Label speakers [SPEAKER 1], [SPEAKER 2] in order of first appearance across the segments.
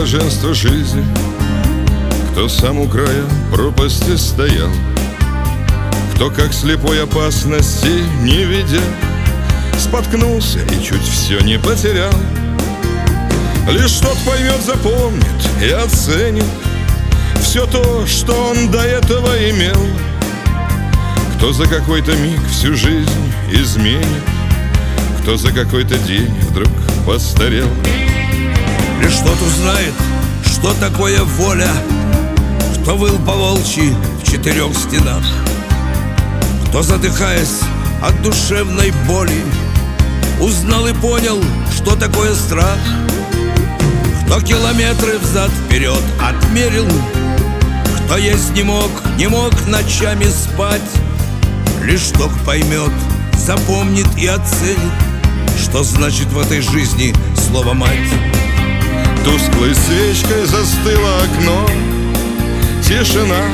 [SPEAKER 1] блаженство жизни, кто сам у края пропасти стоял, кто, как слепой, опасности не видя, споткнулся и чуть все не потерял. Лишь тот поймет, запомнит и оценит все то, что он до этого имел, кто за какой-то миг всю жизнь изменит, кто за какой-то день вдруг постарел.
[SPEAKER 2] Лишь тот узнает, что такое воля, кто выл по-волчьи в 4 стенах, кто, задыхаясь от душевной боли, узнал и понял, что такое страх, кто километры взад-вперед отмерил, кто есть не мог ночами спать. Лишь тот поймет, запомнит и оценит, что значит в этой жизни слово «мать».
[SPEAKER 1] Тусклой свечкой застыло окно, тишина,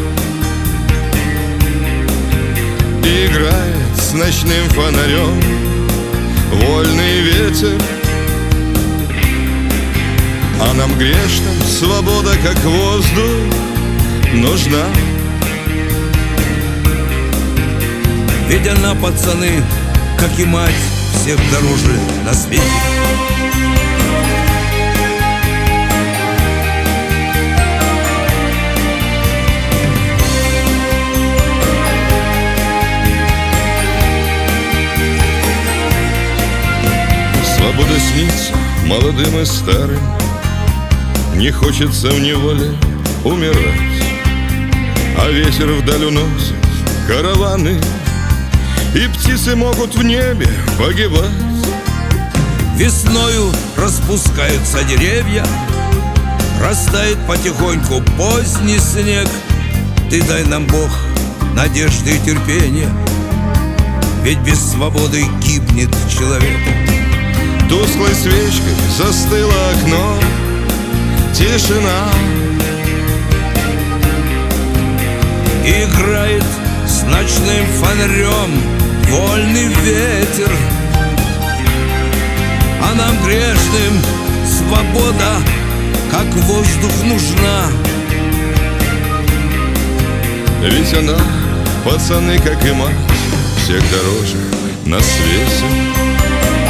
[SPEAKER 1] и играет с ночным фонарем вольный ветер. А нам грешным свобода, как воздух, нужна.
[SPEAKER 2] Ведь она, пацаны, как и мать, всех дороже на свете.
[SPEAKER 1] Свобода снится молодым и старым, не хочется в неволе умирать, а ветер вдаль уносит караваны, и птицы могут в небе погибать.
[SPEAKER 2] Весною распускаются деревья, растает потихоньку поздний снег. Ты дай нам, Бог, надежды и терпения, ведь без свободы гибнет человек.
[SPEAKER 1] Тусклой свечкой застыло окно, тишина,
[SPEAKER 2] играет с ночным фонарем вольный ветер. А нам грешным свобода, как воздух, нужна.
[SPEAKER 1] Ведь она, пацаны, как и мать, всех дороже на свете.